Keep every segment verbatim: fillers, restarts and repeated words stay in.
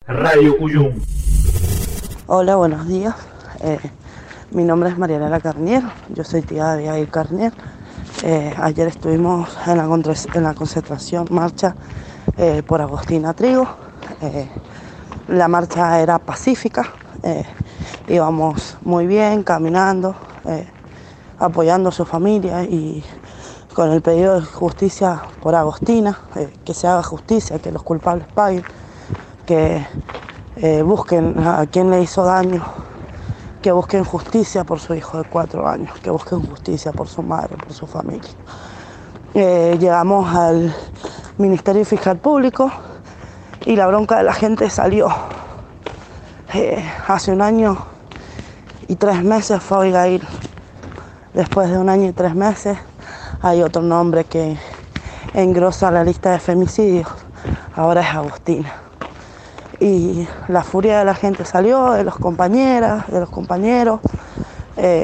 Radio Cuyum. Hola, buenos días. Eh, mi nombre es Marianela Carnier, yo soy tía de Abigail Carnier. Eh, ayer estuvimos en la, contra- en la concentración marcha eh, por Agostina Trigo. Eh, la marcha era pacífica, eh, íbamos muy bien caminando, eh, apoyando a su familia y con el pedido de justicia por Agostina, eh, que se haga justicia, que los culpables paguen, que eh, busquen a quien le hizo daño, que busquen justicia por su hijo de cuatro años, que busquen justicia por su madre, por su familia. Eh, llegamos al Ministerio Fiscal Público y la bronca de la gente salió. Eh, hace un año y tres meses fue Abigail. Después de un año y tres meses hay otro nombre que engrosa la lista de femicidios. Ahora es Agostina. Y la furia de la gente salió, de los compañeras, de los compañeros. Eh,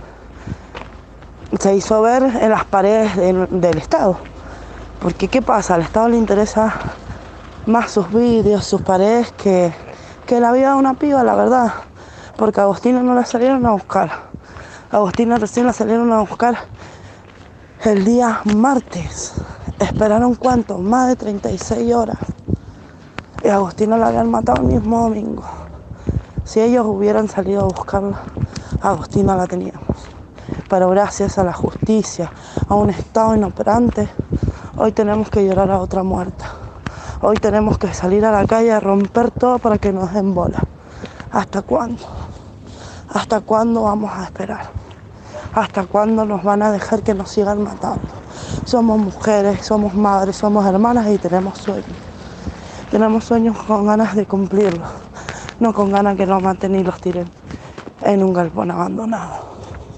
se hizo ver en las paredes de, del Estado. Porque ¿qué pasa? Al Estado le interesa más sus vídeos, sus paredes, que, que la vida de una piba, la verdad. Porque a Agostina no la salieron a buscar. A Agostina recién la salieron a buscar el día martes. Esperaron ¿cuánto? Más de treinta y seis horas. Y a Agostina la habían matado el mismo domingo. Si ellos hubieran salido a buscarla, a Agostina la teníamos. Pero gracias a la justicia, a un Estado inoperante, hoy tenemos que llorar a otra muerta. Hoy tenemos que salir a la calle a romper todo para que nos den bola. ¿Hasta cuándo? ¿Hasta cuándo vamos a esperar? ¿Hasta cuándo nos van a dejar que nos sigan matando? Somos mujeres, somos madres, somos hermanas y tenemos sueños. Tenemos sueños con ganas de cumplirlos, no con ganas que nos maten y los tiren en un galpón abandonado.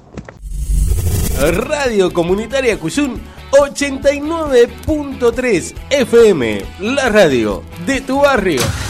Radio Comunitaria Cuyum ochenta y nueve punto tres F M, la radio de tu barrio.